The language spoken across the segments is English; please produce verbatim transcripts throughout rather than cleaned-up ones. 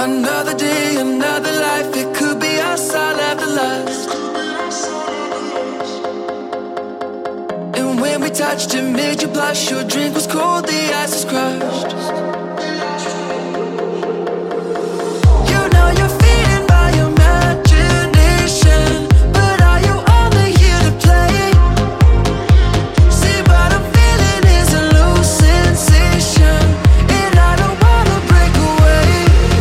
Another day, another life. It could be us, I'll have the last. And when we touched, it made you blush. Your drink was cold, the ice was crushed. You know you're feeding by your imagination, but are you only here to play? See, what I'm feeling is a loose sensation, and I don't wanna break away.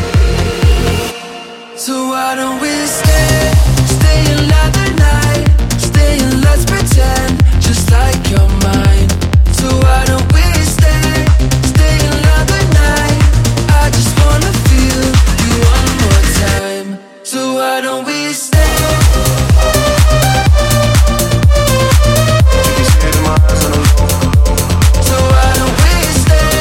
So why don't we stay, stay another night, stay and let's pretend, just like you're mine. So why don't we stay, stay another night, I just wanna feel you one more time. So why don't we stay? So why don't we stay?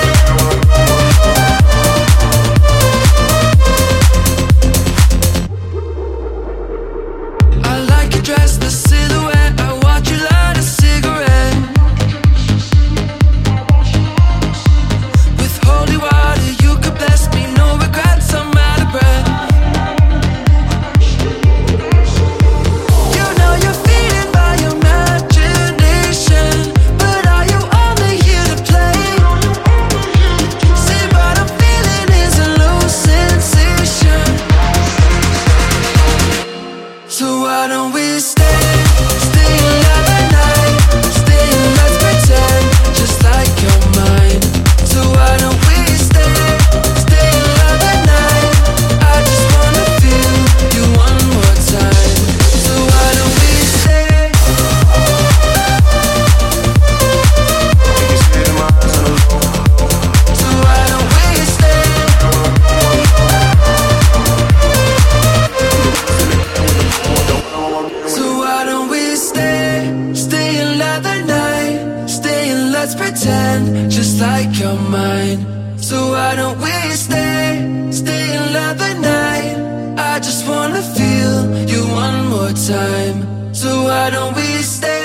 I like your dress, the silhouette. I watch you light a cigarette. With holy water, you could bless me. No regrets, I'm out of breath. You know you're feeding by your imagination, but are you only here to play? See, what I'm feeling is a loose sensation. So why don't we stay, stay another night, stay and let's pretend, just like you're mine. So why don't we stay, stay another night, I just wanna feel you one more time. So why don't we stay? So why don't we stay? So why don't we stay, stay another night, stay and let's pretend, just like you're mine. So why don't we stay, stay another night, I just wanna feel you one more time. So why don't we stay?